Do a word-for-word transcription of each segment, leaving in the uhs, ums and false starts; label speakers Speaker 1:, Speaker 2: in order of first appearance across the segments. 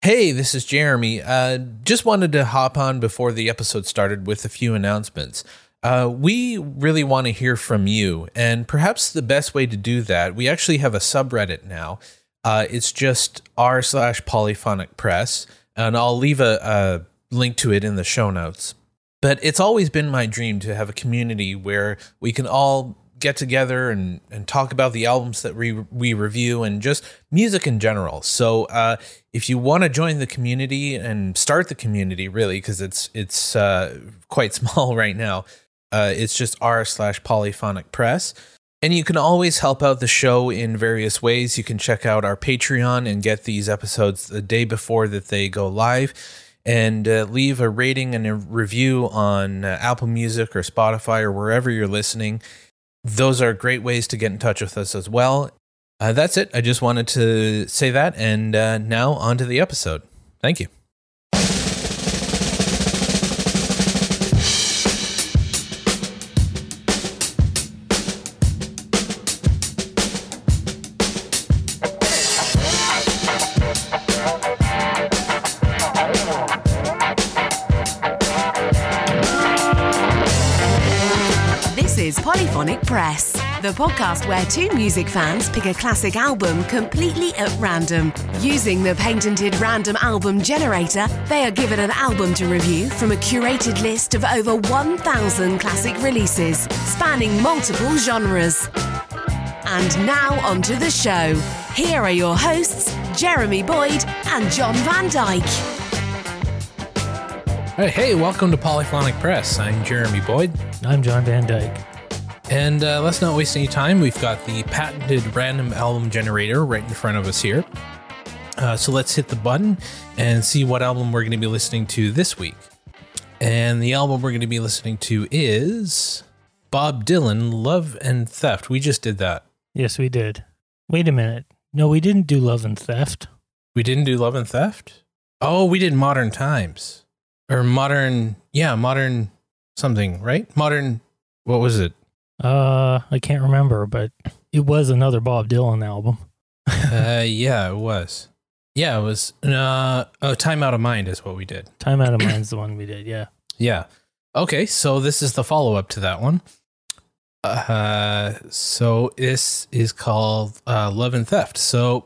Speaker 1: Hey, this is Jeremy. Uh, just wanted to hop on before the episode started with a few announcements. Uh, we really want to hear from you, and perhaps the best way to do that, we actually have a subreddit now. Uh, it's just r slash polyphonic press, and I'll leave a, a link to it in the show notes. But it's always been my dream to have a community where we can all get together and, and talk about the albums that we we review and just music in general. So uh, if you want to join the community and start the community, really, because it's it's uh, quite small right now, uh, it's just r slash polyphonic press. And you can always help out the show in various ways. You can check out our Patreon and get these episodes the day before that they go live, and uh, leave a rating and a review on uh, Apple Music or Spotify or wherever you're listening. Those are great ways to get in touch with us as well. Uh, that's it. I just wanted to say that. And uh, now on to the episode. Thank you.
Speaker 2: Polyphonic Press, the podcast where two music fans pick a classic album completely at random. Using the patented random album generator, they are given an album to review from a curated list of over one thousand classic releases, spanning multiple genres. And now onto the show. Here are your hosts, Jeremy Boyd and John Van Dyke.
Speaker 1: Hey, hey, welcome to Polyphonic Press. I'm Jeremy Boyd.
Speaker 3: I'm John Van Dyke.
Speaker 1: And uh, let's not waste any time. We've got the patented random album generator right in front of us here. Uh, so let's hit the button and see what album we're going to be listening to this week. And the album we're going to be listening to is Bob Dylan, Love and Theft. We just did that.
Speaker 3: Yes, we did. Wait a minute. No, we didn't do Love and Theft.
Speaker 1: We didn't do Love and Theft? Oh, we did Modern Times. Or Modern, yeah, Modern something, right? Modern, what was it?
Speaker 3: Uh, I can't remember, but it was another Bob Dylan album.
Speaker 1: uh, yeah, it was. Yeah, it was. Uh, oh, Time Out of Mind is what we did.
Speaker 3: Time Out of Mind's the one we did, yeah.
Speaker 1: Yeah. Okay, so this is the follow-up to that one. Uh, so this is called uh, Love and Theft. So,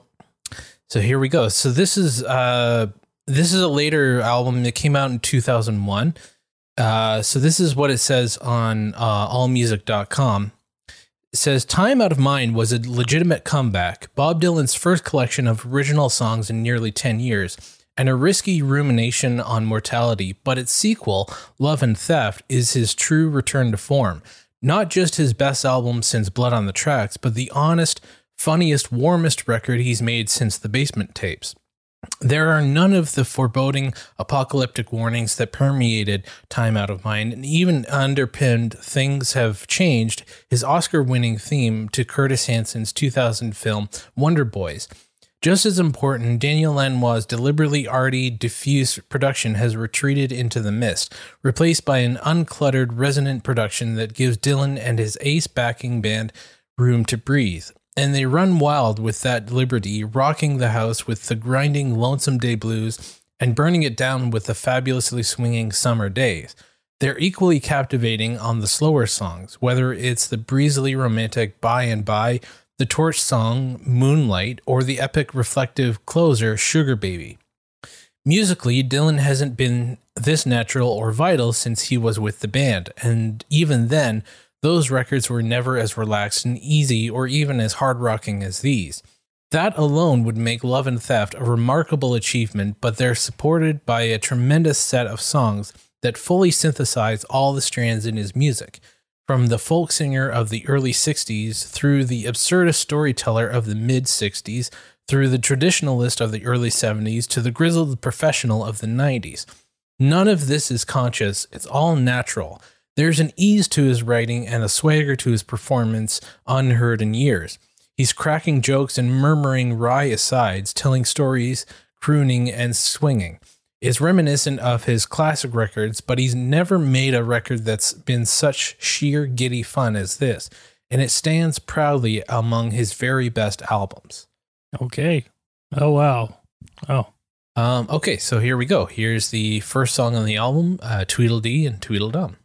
Speaker 1: so here we go. So this is uh, this is a later album that came out in two thousand one. Uh, so this is what it says on uh, all music dot com. It says, Time Out of Mind was a legitimate comeback, Bob Dylan's first collection of original songs in nearly ten years, and a risky rumination on mortality, but its sequel, Love and Theft, is his true return to form. Not just his best album since Blood on the Tracks, but the honest, funniest, warmest record he's made since the Basement Tapes. There are none of the foreboding apocalyptic warnings that permeated Time Out of Mind, and even underpinned Things Have Changed, his Oscar-winning theme to Curtis Hansen's two thousand film Wonder Boys. Just as important, Daniel Lanois' deliberately arty, diffuse production has retreated into the mist, replaced by an uncluttered, resonant production that gives Dylan and his ace backing band room to breathe. And they run wild with that liberty, rocking the house with the grinding Lonesome Day Blues and burning it down with the fabulously swinging Summer Days. They're equally captivating on the slower songs, whether it's the breezily romantic By and By, the torch song Moonlight, or the epic reflective closer Sugar Baby. Musically, Dylan hasn't been this natural or vital since he was with the band, and even then, those records were never as relaxed and easy or even as hard-rocking as these. That alone would make Love and Theft a remarkable achievement, but they're supported by a tremendous set of songs that fully synthesize all the strands in his music, from the folk singer of the early sixties through the absurdist storyteller of the mid-sixties, through the traditionalist of the early seventies to the grizzled professional of the nineties. None of this is conscious, it's all natural. There's an ease to his writing and a swagger to his performance unheard in years. He's cracking jokes and murmuring wry asides, telling stories, crooning, and swinging. It's reminiscent of his classic records, but he's never made a record that's been such sheer giddy fun as this, and it stands proudly among his very best albums.
Speaker 3: Okay. Oh, wow. Oh,
Speaker 1: Um, okay, so here we go. Here's the first song on the album, uh, Tweedledee and Tweedledum.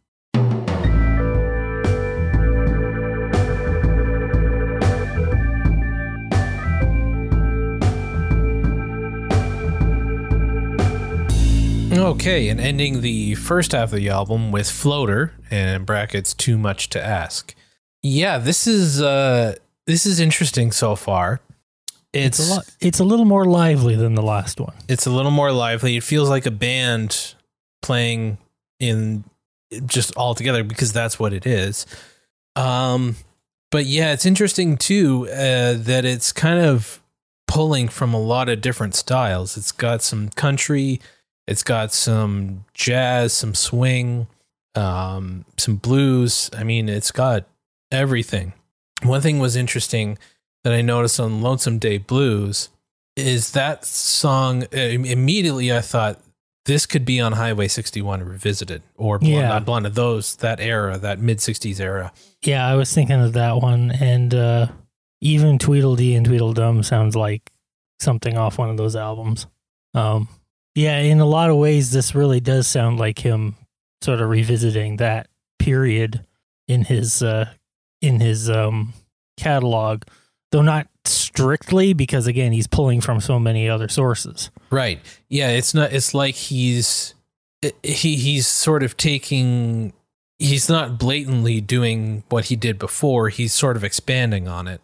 Speaker 1: Okay, and ending the first half of the album with Floater, and in brackets, Too Much to Ask. Yeah, this is uh, this is interesting so far. It's,
Speaker 3: It's a lot. It's a little more lively than the last one.
Speaker 1: it's a little more lively. It feels like a band playing in just all together because that's what it is. Um, but yeah, it's interesting too uh, that it's kind of pulling from a lot of different styles. It's got some country. It's got some jazz, some swing, um, some blues. I mean, it's got everything. One thing was interesting that I noticed on Lonesome Day Blues is that song. Uh, immediately, I thought this could be on Highway sixty-one Revisited or Blonde,
Speaker 3: Yeah.
Speaker 1: not Blonde, those, that era, that mid sixties era.
Speaker 3: Yeah, I was thinking of that one, and uh, even Tweedledee and Tweedledum sounds like something off one of those albums. Um, yeah, in a lot of ways, this really does sound like him sort of revisiting that period in his uh, in his um, catalog, though not strictly, because again, he's pulling from so many other sources.
Speaker 1: Right. Yeah, it's not it's like he's he he's sort of taking he's not blatantly doing what he did before, he's sort of expanding on it.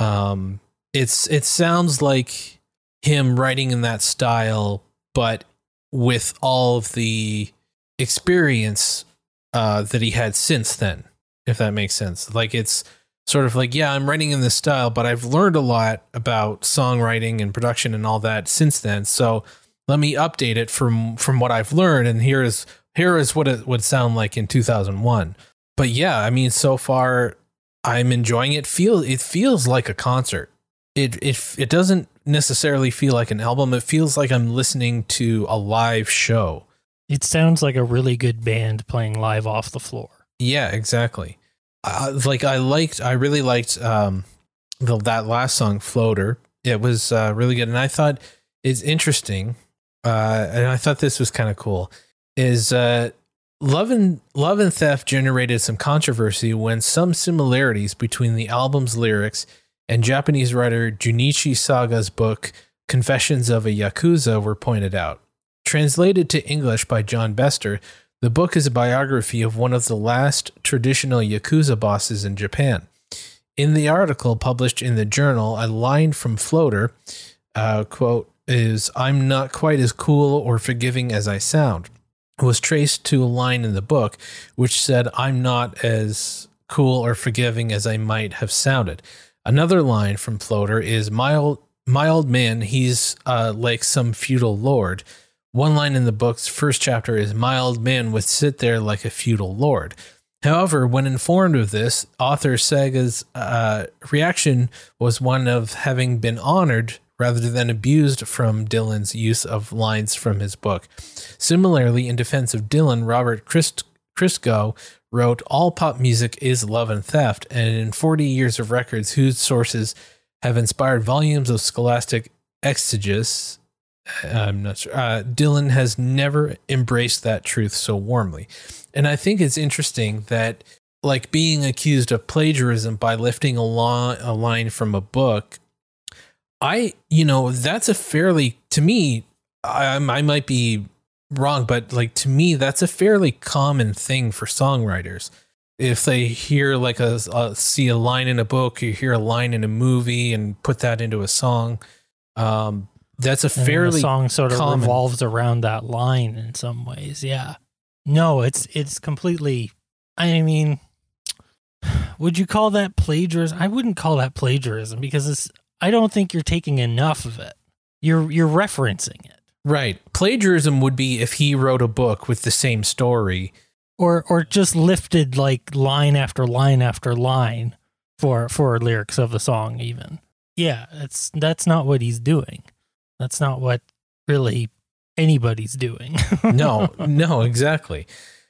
Speaker 1: Um it's it sounds like him writing in that style, but with all of the experience uh that he had since then, if that makes sense. Like it's sort of like, yeah, I'm writing in this style, but I've learned a lot about songwriting and production and all that since then. So let me update it from from what I've learned, and here is here is what it would sound like in two thousand one. But yeah, I mean, so far I'm enjoying it. Feel it feels like a concert. It it it doesn't necessarily feel like an album. It feels like I'm listening to a live show.
Speaker 3: It sounds like a really good band playing live off the floor.
Speaker 1: Yeah, exactly. Uh, like I liked, I really liked um, the, that last song, Floater. It was uh, really good, and I thought it's interesting. Uh, and I thought this was kind of cool. Is uh, Love and Love and Theft generated some controversy when some similarities between the album's lyrics and Japanese writer Junichi Saga's book Confessions of a Yakuza were pointed out. Translated to English by John Bester, the book is a biography of one of the last traditional Yakuza bosses in Japan. In the article published in the journal, a line from Floater, uh, quote, is, "I'm not quite as cool or forgiving as I sound," was traced to a line in the book which said, "I'm not as cool or forgiving as I might have sounded." Another line from Floater is, "My old, my old man, he's uh, like some feudal lord." One line in the book's first chapter is, "My old man would sit there like a feudal lord." However, when informed of this, author Saga's uh, reaction was one of having been honored rather than abused from Dylan's use of lines from his book. Similarly, in defense of Dylan, Robert Christ- Christgau wrote, "All pop music is love and theft, and in forty years of records whose sources have inspired volumes of scholastic exegesis, I'm not sure, uh, Dylan has never embraced that truth so warmly." And I think it's interesting that, like, being accused of plagiarism by lifting a, lo- a line from a book, I, you know, that's a fairly, to me, I, I might be wrong, but like, to me, that's a fairly common thing for songwriters. If they hear like a, a see a line in a book, you hear a line in a movie and put that into a song, um, that's a
Speaker 3: And
Speaker 1: fairly
Speaker 3: the song sort of
Speaker 1: common.
Speaker 3: revolves around that line in some ways. Yeah. No, it's it's completely. I mean, would you call that plagiarism? I wouldn't call that plagiarism because it's. I don't think you're taking enough of it. You're you're referencing it,
Speaker 1: Right. Plagiarism would be if he wrote a book with the same story.
Speaker 3: or or just lifted like line after line after line for for lyrics of the song. Even yeah, it's that's not what he's doing. That's not what really anybody's doing.
Speaker 1: No, no, exactly.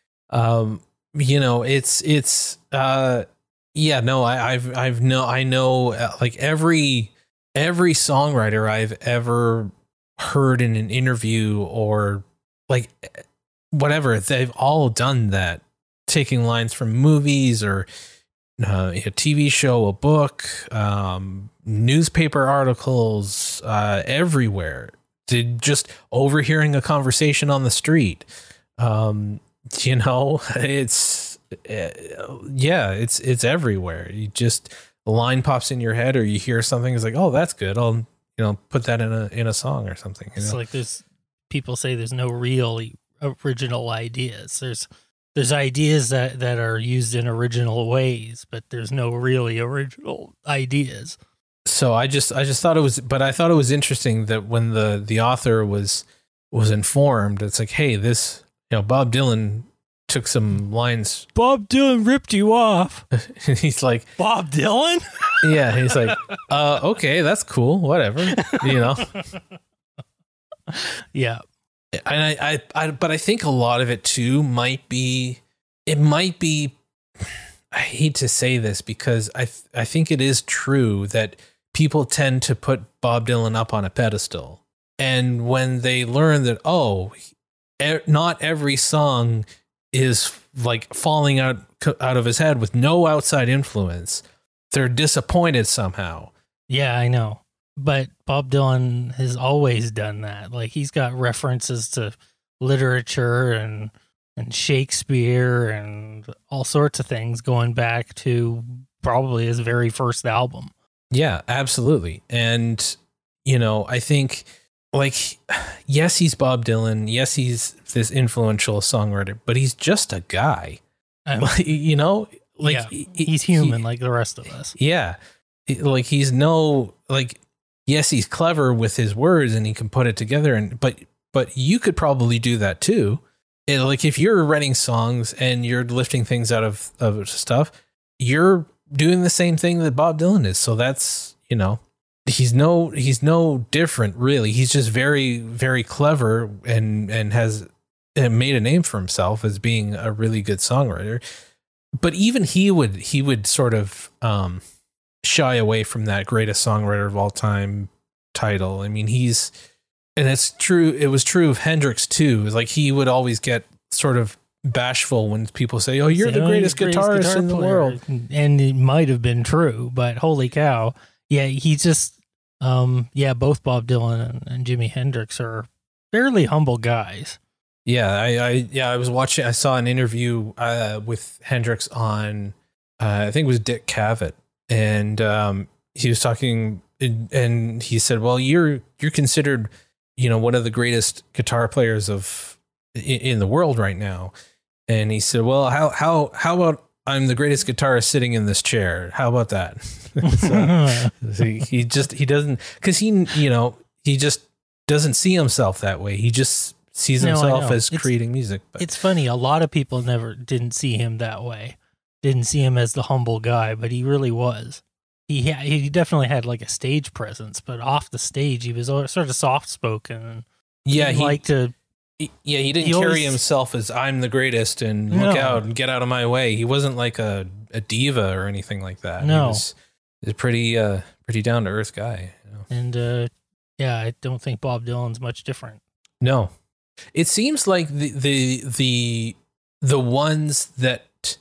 Speaker 1: Um, you know, it's it's uh, yeah, no, I, I've I've no, I know uh, like every every songwriter I've ever heard in an interview or like whatever. They've all done that, taking lines from movies or uh, a T V show, a book, um, newspaper articles, uh, everywhere. Did just overhearing a conversation on the street. Um, you know, it's uh, yeah, it's it's everywhere. You just a line pops in your head, or you hear something. It's like, oh, that's good. I'll you know put that in a in a song or something. You
Speaker 3: it's
Speaker 1: know?
Speaker 3: like there's people say there's no real original ideas. There's there's ideas that that are used in original ways, but there's no really original ideas.
Speaker 1: So I just I just thought it was, but I thought it was interesting that when the the author was was informed, it's like, hey, this you know Bob Dylan took some lines.
Speaker 3: Bob Dylan ripped you off.
Speaker 1: And he's like,
Speaker 3: Bob Dylan?
Speaker 1: yeah, he's like, uh, okay, that's cool, whatever, you know.
Speaker 3: Yeah.
Speaker 1: And I, I, I, but I think a lot of it too might be, it might be, I hate to say this because I, I think it is true that people tend to put Bob Dylan up on a pedestal. And when they learn that, oh, not every song is like falling out, out of his head with no outside influence, they're disappointed somehow.
Speaker 3: Yeah, I know. But Bob Dylan has always done that. Like he's got references to literature and and Shakespeare and all sorts of things going back to probably his very first album.
Speaker 1: Yeah, absolutely. And, you know, I think like, yes, he's Bob Dylan. Yes, he's this influential songwriter, but he's just a guy,
Speaker 3: Um,
Speaker 1: you know, like
Speaker 3: yeah,
Speaker 1: he,
Speaker 3: he's human
Speaker 1: he,
Speaker 3: like the rest of us.
Speaker 1: Yeah. He, like he's no, like, yes, he's clever with his words and he can put it together. And, but, but you could probably do that too. It, like if you're writing songs and you're lifting things out of, of stuff, you're doing the same thing that Bob Dylan is. So that's, you know, he's no, he's no different really. He's just very, very clever and, and has made a name for himself as being a really good songwriter. But even he would, he would sort of, um, shy away from that greatest songwriter of all time title. I mean, he's, and it's true. It was true of Hendrix too. Like he would always get sort of bashful when people say, "Oh, you're the greatest guitarist in the world,"
Speaker 3: and it might have been true. But holy cow, yeah, he just, um, yeah, both Bob Dylan and, and Jimi Hendrix are fairly humble guys.
Speaker 1: Yeah, I, I, yeah, I was watching. I saw an interview uh, with Hendrix on, uh, I think it was Dick Cavett, and um, he was talking, and he said, "Well, you're you're considered, you know, one of the greatest guitar players of in, in the world right now." And he said, "Well, how how how about I'm the greatest guitarist sitting in this chair? How about that?" so, so he, he just he doesn't, because he you know he just doesn't see himself that way. He just sees
Speaker 3: No,
Speaker 1: himself
Speaker 3: I
Speaker 1: as
Speaker 3: It's-
Speaker 1: creating music. But
Speaker 3: It's funny. A lot of people never didn't see him that way. Didn't see him as the humble guy, but he really was. He ha- he definitely had like a stage presence, but off the stage, he was sort of soft spoken.
Speaker 1: yeah, he
Speaker 3: liked to.
Speaker 1: He- Yeah, he didn't
Speaker 3: He
Speaker 1: carry
Speaker 3: always-
Speaker 1: himself as I'm the greatest and look
Speaker 3: No.
Speaker 1: out and get out of my way. He wasn't like a, a diva or anything like that.
Speaker 3: No.
Speaker 1: He was, he was a pretty uh pretty down to earth guy. You know?
Speaker 3: And uh, yeah, I don't think Bob Dylan's much different.
Speaker 1: No, it seems like the the the the ones that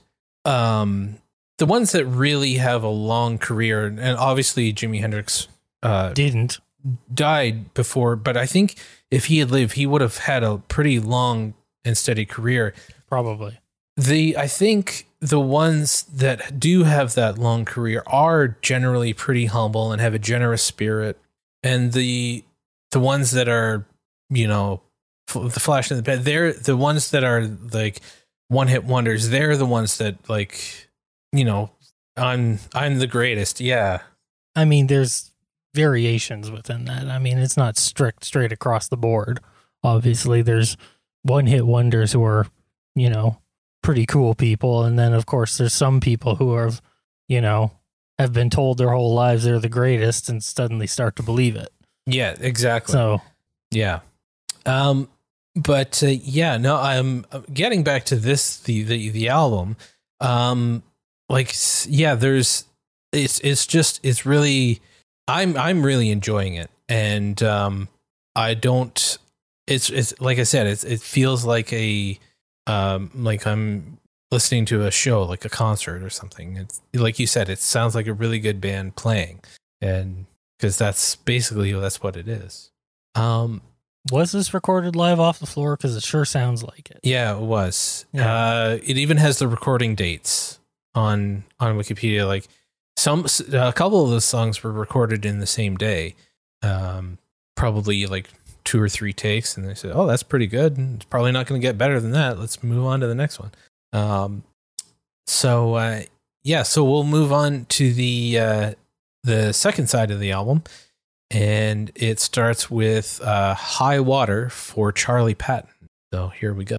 Speaker 1: um the ones that really have a long career, and obviously Jimi Hendrix uh
Speaker 3: Didn't.
Speaker 1: died before, but I think if he had lived, he would have had a pretty long and steady career.
Speaker 3: Probably.
Speaker 1: The I think the ones that do have that long career are generally pretty humble and have a generous spirit, and the the ones that are, you know, f- the flash in the pan, they're the ones that are like one hit wonders. They're the ones that, like, you know, I'm I'm the greatest. Yeah,
Speaker 3: I mean, there's variations within that. I mean, it's not strict straight across the board. Obviously, there's one hit wonders who are, you know, pretty cool people. And then, of course, there's some people who are, you know, have been told their whole lives they're the greatest and suddenly start to believe it.
Speaker 1: yeah, exactly.
Speaker 3: So,
Speaker 1: Yeah. Um, but uh, yeah, no, I'm uh, getting back to this, the, the, the album. Um, like, s- yeah, there's, it's, it's just, it's really, I'm, I'm really enjoying it. And, um, I don't. It's it's like I said. It's it feels like a um like I'm listening to a show, like a concert or something. It's like you said. It sounds like a really good band playing, and because that's basically that's what it is. Um,
Speaker 3: was this recorded live off the floor? Because it sure sounds like it.
Speaker 1: Yeah, it was.
Speaker 3: Yeah.
Speaker 1: Uh, it even has the recording dates on on Wikipedia. Like some a couple of those songs were recorded in the same day. Um, probably like two or three takes, and they said, "Oh, that's pretty good. It's probably not going to get better than that. Let's move on to the next one." Um, so uh, yeah, so we'll move on to the uh, the second side of the album, and it starts with uh, "High Water" for Charlie Patton. So here we go.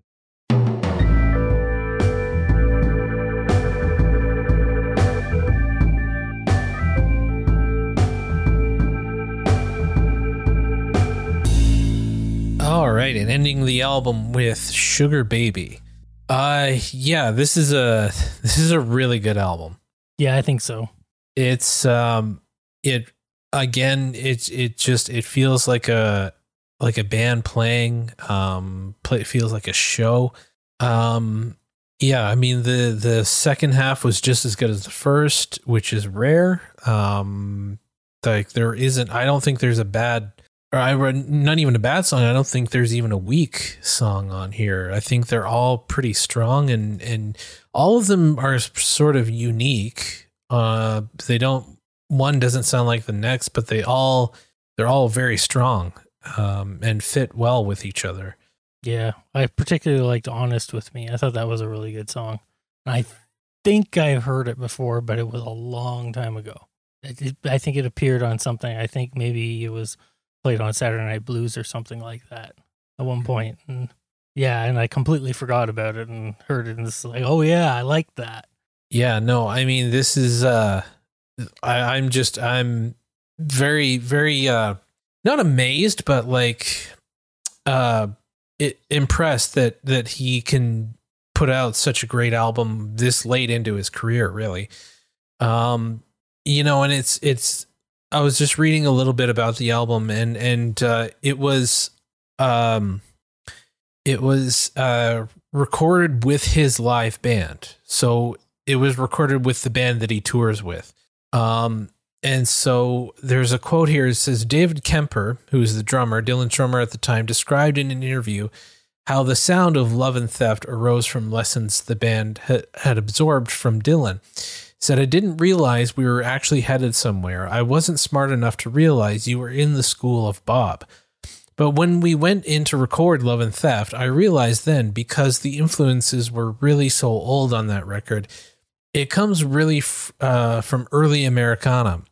Speaker 1: All right, and ending the album with "Sugar Baby." Uh yeah, this is a this is a really good album.
Speaker 3: Yeah, I think so.
Speaker 1: It's um it again it's it just it feels like a like a band playing, um play, it feels like a show. Um yeah, I mean the the second half was just as good as the first, which is rare. Um like there isn't I don't think there's a bad Or I read not even a bad song. I don't think there's even a weak song on here. I think they're all pretty strong, and and all of them are sort of unique. Uh, they don't. One doesn't sound like the next, but they all they're all very strong, um, and fit well with each other.
Speaker 3: Yeah, I particularly liked "Honest with Me." I thought that was a really good song. I think I've heard it before, but it was a long time ago. It, it, I think it appeared on something. I think maybe it was played on Saturday Night Blues or something like that at one point. And yeah, and I completely forgot about it and heard it, and it's like, oh yeah, I like that.
Speaker 1: Yeah, no, I mean, this is, uh, I, I'm just, I'm very, very, uh, not amazed, but like, uh, it, impressed that, that he can put out such a great album this late into his career, really. Um, you know, and it's, it's, I was just reading a little bit about the album, and and uh, it was um, it was uh, recorded with his live band. So it was recorded with the band that he tours with. Um, and so there's a quote here. It says, David Kemper, who is the drummer, Dylan's drummer at the time, described in an interview how the sound of Love and Theft arose from lessons the band ha- had absorbed from Dylan. Said, I didn't realize we were actually headed somewhere. I wasn't smart enough to realize you were in the school of Bob. But when we went in to record Love and Theft, I realized then, because the influences were really so old on that record, it comes really f- uh, from early Americana,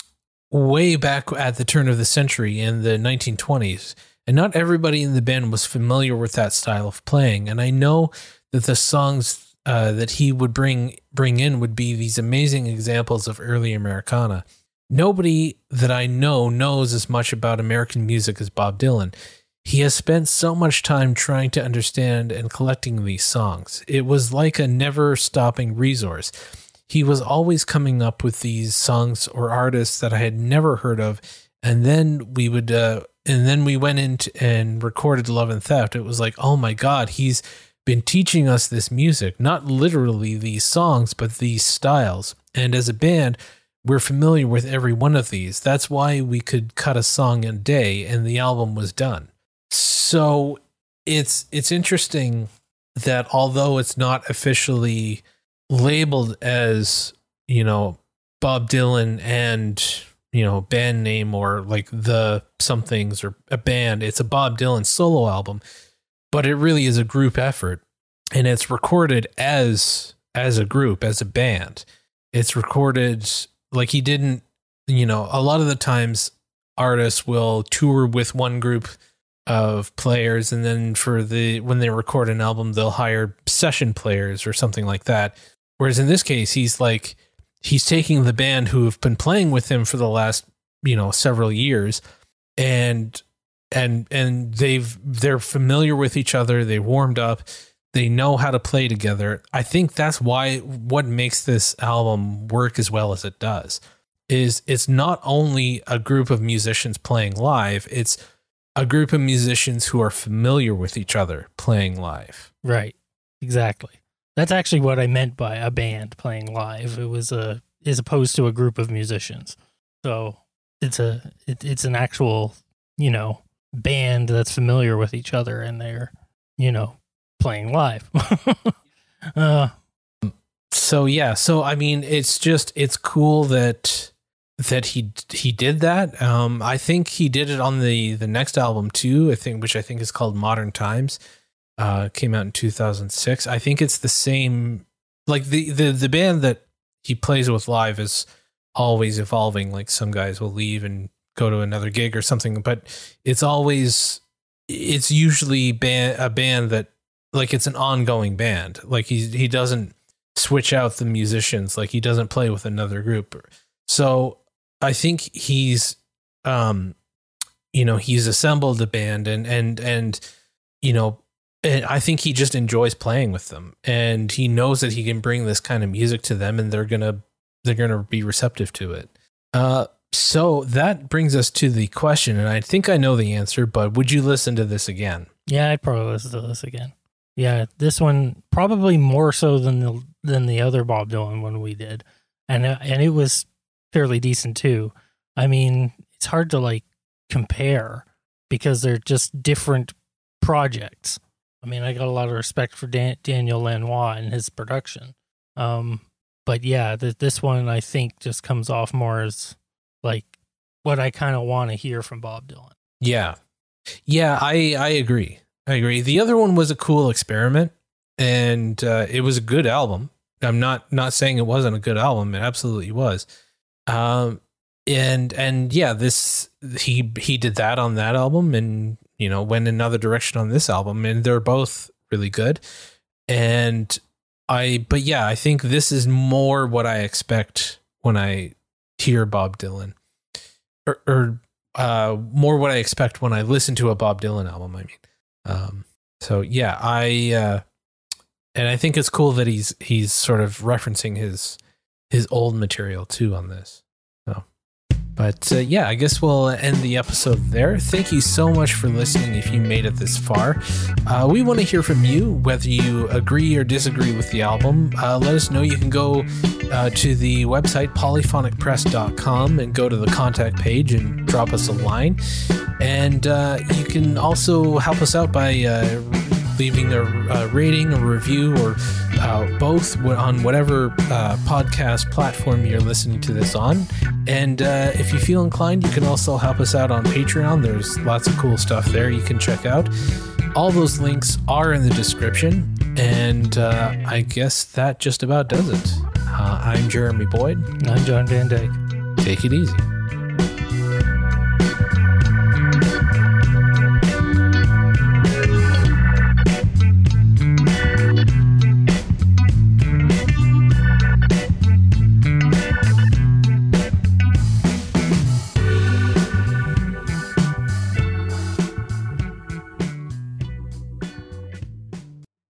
Speaker 1: way back at the turn of the century in the nineteen twenties. And not everybody in the band was familiar with that style of playing. And I know that the songs Uh, that he would bring bring in would be these amazing examples of early Americana. Nobody that I know knows as much about American music as Bob Dylan. He has spent so much time trying to understand and collecting these songs. It was like a never-stopping resource. He was always coming up with these songs or artists that I had never heard of, and then we would, uh, and then we went in t- and recorded Love and Theft. It was like, oh my God, he's been teaching us this music, not literally these songs, but these styles. And as a band, we're familiar with every one of these. That's why we could cut a song in a day and the album was done. So it's it's interesting that although it's not officially labeled as, you know, Bob Dylan and, you know, band name or like the somethings or a band, it's a Bob Dylan solo album. But it really is a group effort, and it's recorded as as a group, as a band. It's recorded like he didn't, you know, a lot of the times artists will tour with one group of players, and then for the when they record an album, they'll hire session players or something like that. Whereas in this case, he's like he's taking the band who have been playing with him for the last, you know, several years, and And and they've they're familiar with each other. They warmed up. They know how to play together. I think that's why what makes this album work as well as it does is it's not only a group of musicians playing live. It's a group of musicians who are familiar with each other playing live.
Speaker 3: Right. Exactly. That's actually what I meant by a band playing live. It was a as opposed to a group of musicians. So it's a it, it's an actual, you know, band that's familiar with each other and they're, you know, playing live. uh
Speaker 1: So yeah, so I mean, it's just it's cool that that he he did that. Um, I think he did it on the the next album too. I think, which I think is called Modern Times. Uh, came out in two thousand six. I think it's the same. Like the the the band that he plays with live is always evolving. Like some guys will leave and go to another gig or something, but it's always it's usually band a band that like it's an ongoing band. Like he he doesn't switch out the musicians, like he doesn't play with another group. So I think he's um you know he's assembled a band and and and you know and I think he just enjoys playing with them, and he knows that he can bring this kind of music to them and they're gonna they're gonna be receptive to it. Uh so that brings us to the question, and I think I know the answer, but would you listen to this again?
Speaker 3: Yeah, I'd probably listen to this again. Yeah, this one probably more so than the than the other Bob Dylan one we did, and uh, and it was fairly decent too. I mean, it's hard to like compare because they're just different projects. I mean, I got a lot of respect for Dan- Daniel Lanois and his production, um, but yeah, th- this one I think just comes off more as like what I kind of want to hear from Bob Dylan.
Speaker 1: Yeah, yeah, I I agree. I agree. The other one was a cool experiment, and uh, it was a good album. I'm not not saying it wasn't a good album. It absolutely was. Um, and and yeah, this he he did that on that album, and you know went another direction on this album, and they're both really good. And I, but yeah, I think this is more what I expect when I hear Bob Dylan, or, or uh, more what I expect when I listen to a Bob Dylan album. I mean. Um, so yeah, I, uh, and I think it's cool that he's, he's sort of referencing his, his old material too on this. So, but, uh, yeah, I guess we'll end the episode there. Thank you so much for listening. If you made it this far, uh, we want to hear from you, whether you agree or disagree with the album. Uh, let us know. You can go, uh, to the website polyphonic press dot com and go to the contact page and drop us a line. And uh, you can also help us out by uh, leaving a, a rating, a review, or uh, both on whatever uh, podcast platform you're listening to this on. And uh, if you feel inclined, you can also help us out on Patreon. There's lots of cool stuff there you can check out. All those links are in the description. And uh, I guess that just about does it. Uh, I'm Jeremy Boyd.
Speaker 3: And I'm John Van Dyke.
Speaker 1: Take it easy.